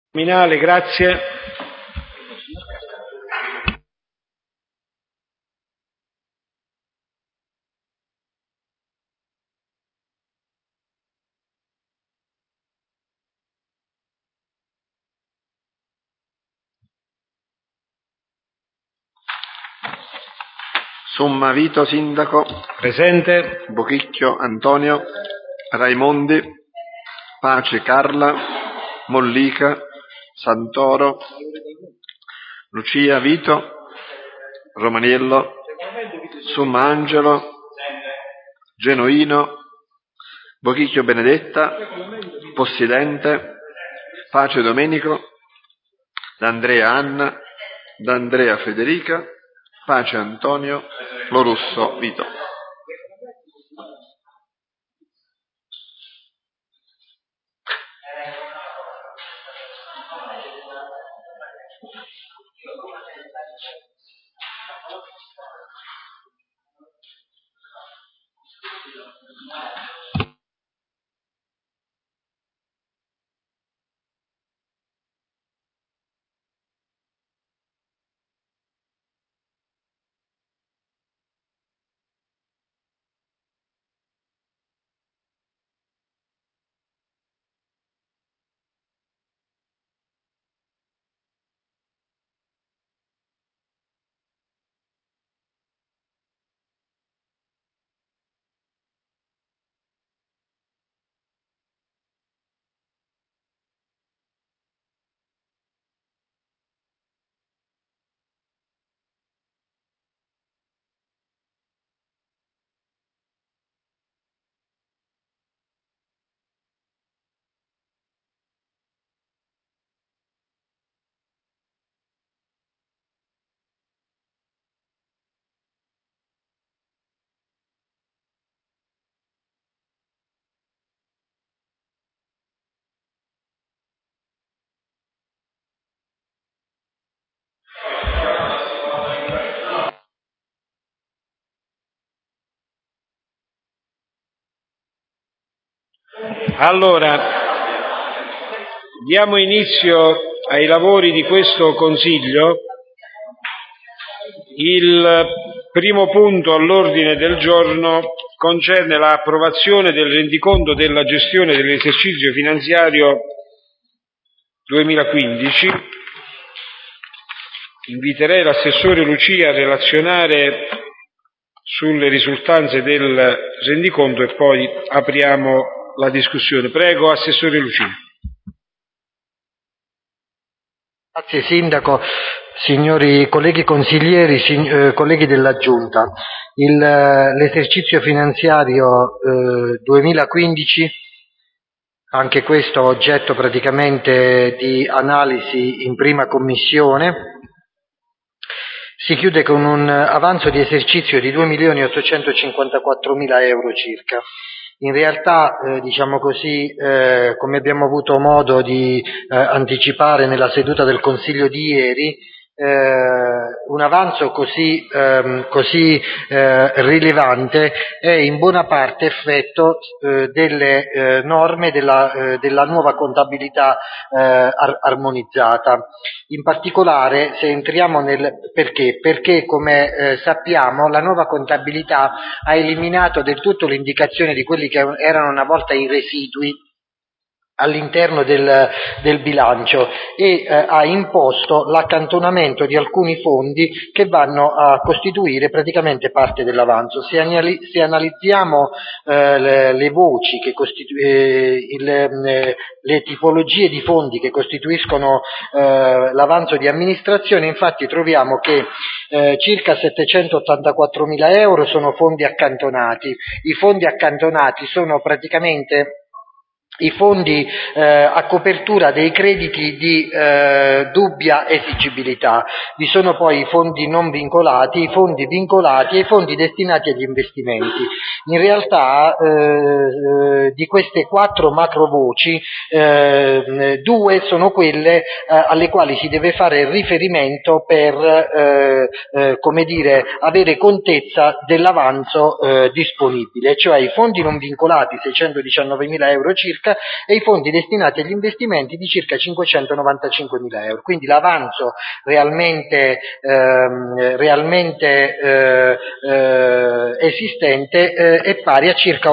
Nominale, grazie. Somma Vito Sindaco. Presente. Bochicchio Antonio. Raimondi. Pace Carla. Mollica. Santoro. Lucia Vito. Romaniello. Somma Angelo. Genoino. Bochicchio Benedetta. Possidente. Pace Domenico. D'Andrea Anna. D'Andrea Federica. Pace Antonio. Lorusso Vito. Allora, diamo inizio ai lavori di questo Consiglio. Il primo punto all'ordine del giorno concerne l'approvazione del rendiconto della gestione dell'esercizio finanziario 2015. Inviterei l'assessore Lucia a relazionare sulle risultanze del rendiconto e poi apriamo la discussione. Prego, assessore Lucia. Grazie Sindaco, signori colleghi consiglieri, colleghi della Giunta. L'esercizio finanziario 2015, anche questo oggetto praticamente di analisi in prima commissione, si chiude con un avanzo di esercizio di 2.854.000 euro circa. In realtà, diciamo così, come abbiamo avuto modo di anticipare nella seduta del Consiglio di ieri, un avanzo così rilevante è in buona parte effetto delle norme della nuova contabilità armonizzata. In particolare, se entriamo perché come sappiamo la nuova contabilità ha eliminato del tutto l'indicazione di quelli che erano una volta i residui all'interno del bilancio e ha imposto l'accantonamento di alcuni fondi che vanno a costituire praticamente parte dell'avanzo. Se analizziamo le voci le tipologie di fondi che costituiscono l'avanzo di amministrazione, infatti troviamo che circa 784.000 euro sono fondi accantonati. I fondi accantonati sono praticamente i fondi a copertura dei crediti di dubbia esigibilità. Vi sono poi i fondi non vincolati, i fondi vincolati e i fondi destinati agli investimenti. In realtà di queste 4 macro voci, 2 sono quelle alle quali si deve fare riferimento per avere contezza dell'avanzo disponibile, cioè i fondi non vincolati 619.000 euro circa circa, e i fondi destinati agli investimenti di circa 595.000 euro. Quindi l'avanzo realmente esistente è pari a circa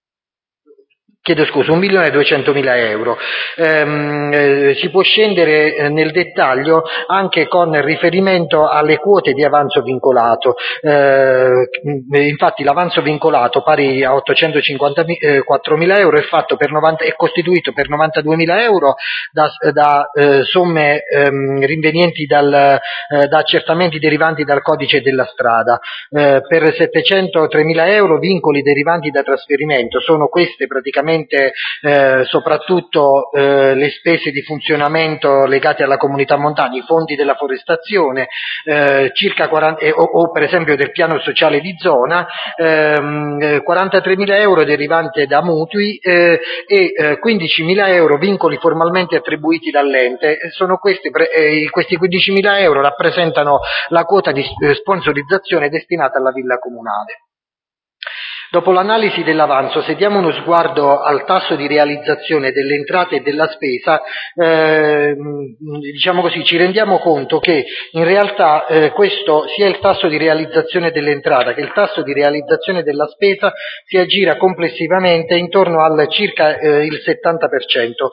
1.200.000 euro. Si può scendere nel dettaglio anche con riferimento alle quote di avanzo vincolato. Infatti l'avanzo vincolato pari a 854.000 euro è costituito per 92.000 euro da somme rinvenienti da accertamenti derivanti dal codice della strada, per 703.000 euro vincoli derivanti da trasferimento. Sono queste praticamente soprattutto le spese di funzionamento legate alla comunità montana, i fondi della forestazione, circa 40, o per esempio del piano sociale di zona, 43.000 euro derivanti da mutui e 15.000 euro vincoli formalmente attribuiti dall'ente. Questi 15.000 euro rappresentano la quota di sponsorizzazione destinata alla villa comunale. Dopo l'analisi dell'avanzo, se diamo uno sguardo al tasso di realizzazione delle entrate e della spesa, diciamo così, ci rendiamo conto che in realtà questo, sia il tasso di realizzazione dell'entrata che il tasso di realizzazione della spesa, si aggira complessivamente intorno al circa il 70%,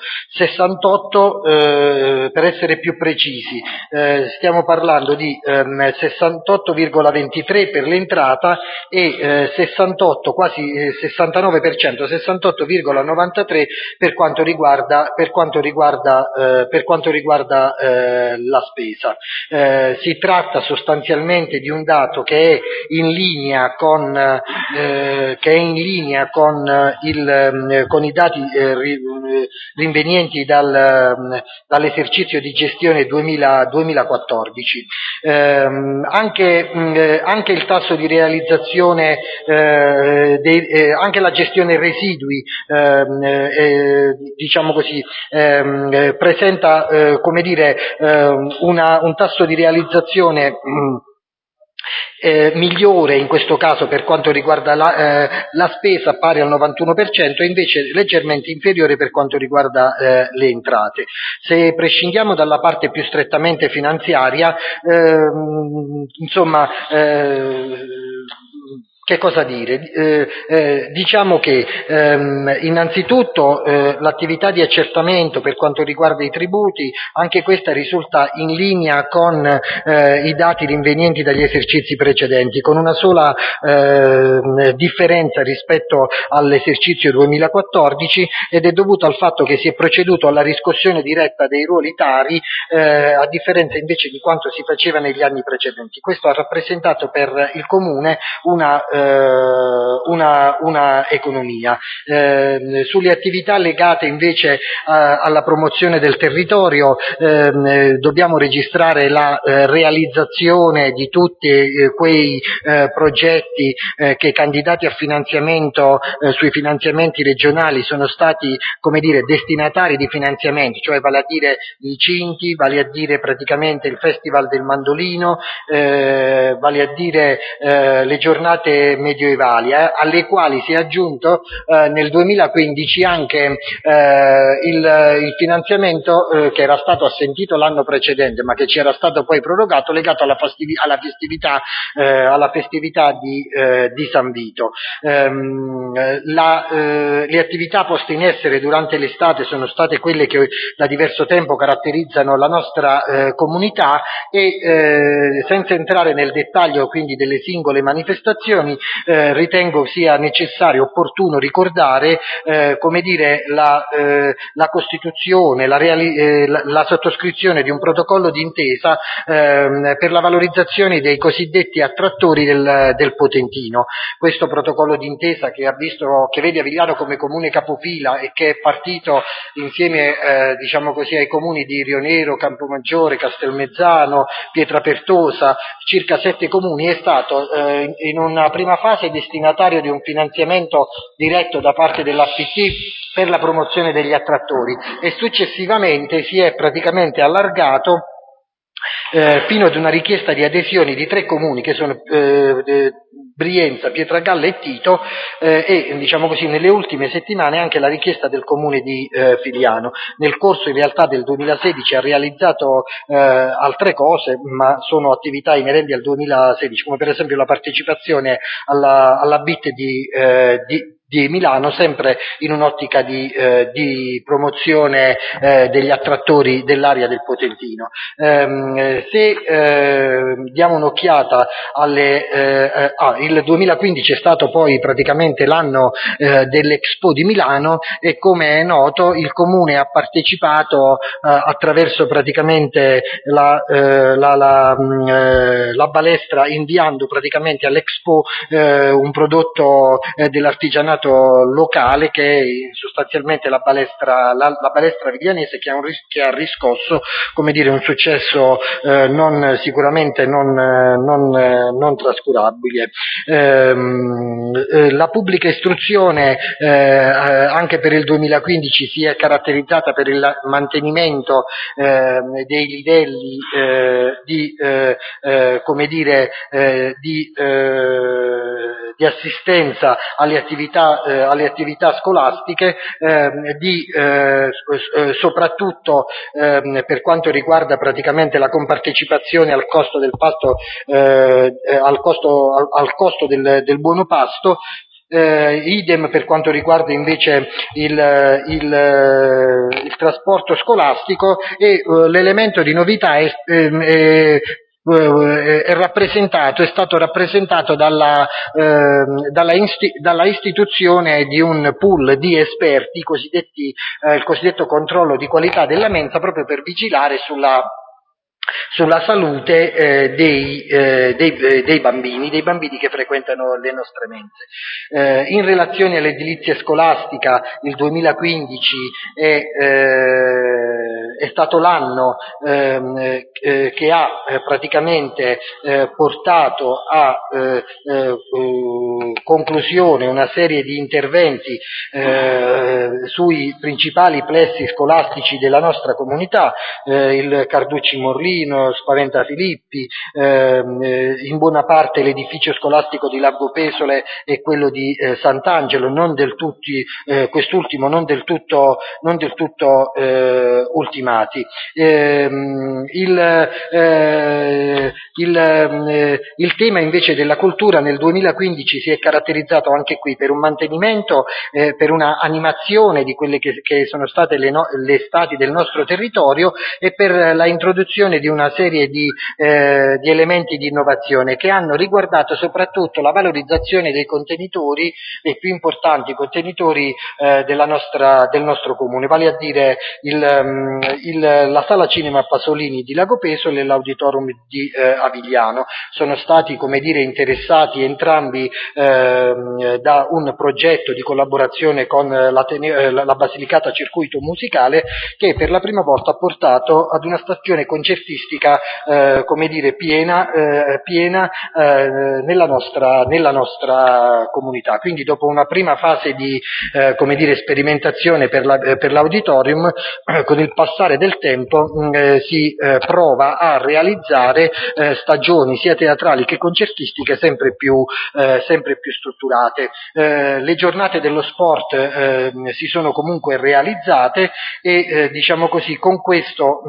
68% per essere più precisi. Stiamo parlando di 68,23% per l'entrata e 68, quasi 69%, 68,93% per quanto riguarda la spesa. Si tratta sostanzialmente di un dato che è in linea con i dati rinvenienti dall'esercizio di gestione 2014. Anche il tasso di realizzazione, anche la gestione residui, diciamo così, presenta un tasso di realizzazione migliore in questo caso per quanto riguarda la spesa, pari al 91%, e invece leggermente inferiore per quanto riguarda le entrate. Se prescindiamo dalla parte più strettamente finanziaria, che cosa dire? Diciamo che innanzitutto l'attività di accertamento per quanto riguarda i tributi, anche questa risulta in linea con i dati rinvenienti dagli esercizi precedenti, con una sola differenza rispetto all'esercizio 2014, ed è dovuto al fatto che si è proceduto alla riscossione diretta dei ruoli tari, a differenza invece di quanto si faceva negli anni precedenti. Questo ha rappresentato per il Comune una economia. Sulle attività legate invece alla promozione del territorio, dobbiamo registrare la realizzazione di tutti quei progetti che, candidati a finanziamento sui finanziamenti regionali, sono stati, destinatari di finanziamenti, cioè vale a dire i Cinti, vale a dire praticamente il Festival del Mandolino, vale a dire le giornate medioevali, alle quali si è aggiunto nel 2015 anche il finanziamento che era stato assentito l'anno precedente, ma che ci era stato poi prorogato, legato alla festività di San Vito. Le attività poste in essere durante l'estate sono state quelle che da diverso tempo caratterizzano la nostra comunità, e senza entrare nel dettaglio quindi delle singole manifestazioni, ritengo sia necessario, opportuno ricordare la costituzione, la sottoscrizione di un protocollo d'intesa per la valorizzazione dei cosiddetti attrattori del Potentino. Questo protocollo d'intesa, che vede Avigliano come comune capofila e che è partito insieme ai comuni di Rionero, Campomaggiore, Castelmezzano, Pietrapertosa, circa 7 comuni, è stato in una prima fase destinatario di un finanziamento diretto da parte dell'APT per la promozione degli attrattori, e successivamente si è praticamente allargato fino ad una richiesta di adesioni di 3 comuni che sono Brienza, Pietragalla e Tito, e diciamo così nelle ultime settimane anche la richiesta del comune di Figliano. Nel corso in realtà del 2016 ha realizzato altre cose, ma sono attività inerenti al 2016, come per esempio la partecipazione alla BIT di Milano, sempre in un'ottica di promozione degli attrattori dell'area del Potentino. Se diamo un'occhiata il 2015 è stato poi praticamente l'anno dell'Expo di Milano, e come è noto il Comune ha partecipato attraverso praticamente la balestra, inviando praticamente all'Expo un prodotto dell'artigianato locale, che è sostanzialmente la balestra viglianese, che ha riscosso, come dire, un successo sicuramente non trascurabile. La pubblica istruzione anche per il 2015 si è caratterizzata per il mantenimento dei livelli di assistenza alle attività scolastiche, soprattutto per quanto riguarda praticamente la compartecipazione al costo del pasto, al costo del buono pasto. Idem per quanto riguarda invece il trasporto scolastico, e l'elemento di novità è stato rappresentato dalla istituzione di un pool di esperti, il cosiddetto controllo di qualità della mensa, proprio per vigilare sulla salute dei bambini che frequentano le nostre mense. In relazione all'edilizia scolastica, il 2015 è stato l'anno che ha praticamente portato a conclusione una serie di interventi sui principali plessi scolastici della nostra comunità, il Carducci Morlino, Spaventa Filippi, in buona parte l'edificio scolastico di Largo Pesole e quello di Sant'Angelo, quest'ultimo non del tutto ultimati. Il tema invece della cultura nel 2015 si è caratterizzato anche qui per un mantenimento, per una animazione di quelle che sono state le estati del nostro territorio, e per la introduzione di una serie di elementi di innovazione che hanno riguardato soprattutto la valorizzazione dei contenitori, dei più importanti contenitori del nostro comune, vale a dire la sala cinema Pasolini di Lago Pesole e l'auditorium di Avigliano. Sono stati, come dire, interessati entrambi da un progetto di collaborazione con la Basilicata Circuito Musicale, che per la prima volta ha portato ad una stazione concertistica come dire piena nella nostra comunità. Quindi dopo una prima fase di come dire sperimentazione per l'auditorium, con il passare del tempo si prova a realizzare stagioni sia teatrali che concertistiche sempre più strutturate. Le giornate dello sport si sono comunque realizzate, e diciamo così, con questo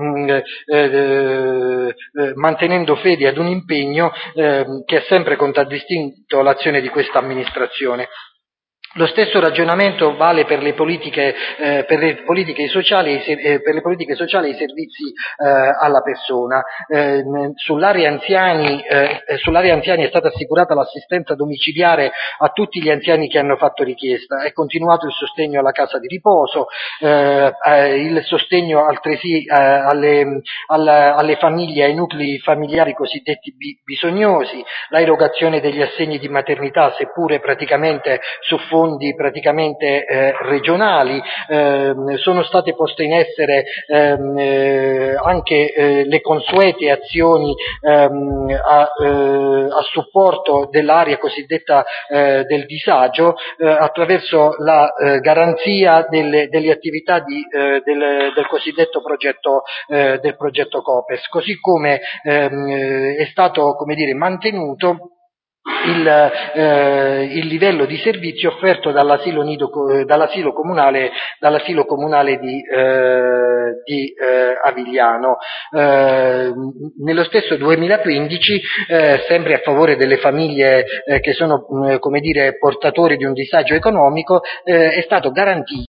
mantenendo fede ad un impegno che ha sempre contraddistinto l'azione di questa amministrazione. Lo stesso ragionamento vale per le politiche sociali e i servizi alla persona. Sull'area anziani è stata assicurata l'assistenza domiciliare a tutti gli anziani che hanno fatto richiesta. È continuato il sostegno alla casa di riposo, il sostegno altresì alle famiglie, ai nuclei familiari cosiddetti bisognosi, la erogazione degli assegni di maternità, seppure praticamente su fondi praticamente regionali, sono state poste in essere anche le consuete azioni a supporto dell'area cosiddetta del disagio, attraverso la garanzia delle attività del cosiddetto progetto COPES, così come è stato, come dire, mantenuto il livello di servizio offerto dall'asilo comunale di Avigliano. Nello stesso 2015, sempre a favore delle famiglie che sono, come dire, portatori di un disagio economico, è stato garantito